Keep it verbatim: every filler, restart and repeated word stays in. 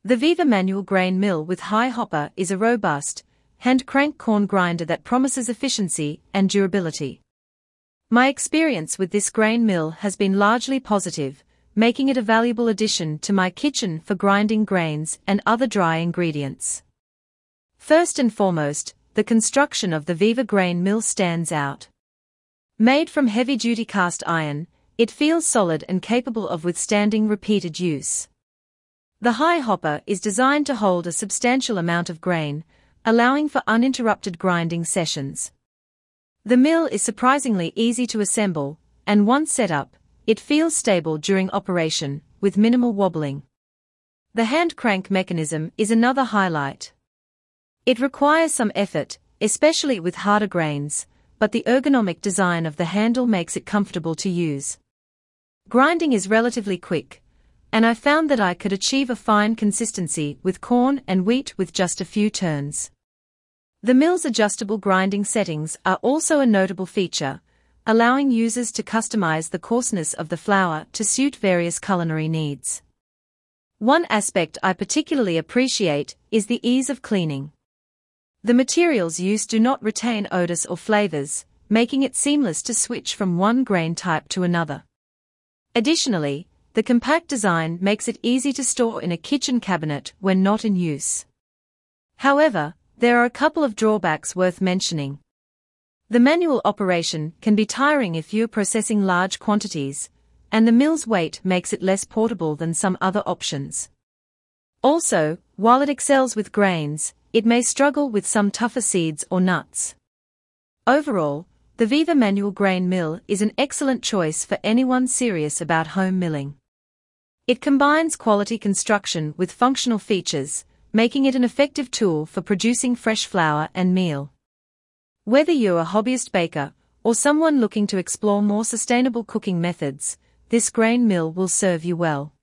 The Viva manual grain mill with high hopper is a robust, hand-crank corn grinder that promises efficiency and durability. My experience with this grain mill has been largely positive, making it a valuable addition to my kitchen for grinding grains and other dry ingredients. First and foremost, the construction of the Viva grain mill stands out. Made from heavy-duty cast iron, it feels solid and capable of withstanding repeated use. The high hopper is designed to hold a substantial amount of grain, allowing for uninterrupted grinding sessions. The mill is surprisingly easy to assemble, and once set up, it feels stable during operation, with minimal wobbling. The hand crank mechanism is another highlight. It requires some effort, especially with harder grains, but the ergonomic design of the handle makes it comfortable to use. Grinding is relatively quick, and I found that I could achieve a fine consistency with corn and wheat with just a few turns. The mill's adjustable grinding settings are also a notable feature, allowing users to customize the coarseness of the flour to suit various culinary needs. One aspect I particularly appreciate is the ease of cleaning. The materials used do not retain odors or flavors, making it seamless to switch from one grain type to another. Additionally, the compact design makes it easy to store in a kitchen cabinet when not in use. However, there are a couple of drawbacks worth mentioning. The manual operation can be tiring if you're processing large quantities, and the mill's weight makes it less portable than some other options. Also, while it excels with grains, it may struggle with some tougher seeds or nuts. Overall, the Viva manual grain mill is an excellent choice for anyone serious about home milling. It combines quality construction with functional features, making it an effective tool for producing fresh flour and meal. Whether you're a hobbyist baker or someone looking to explore more sustainable cooking methods, this grain mill will serve you well.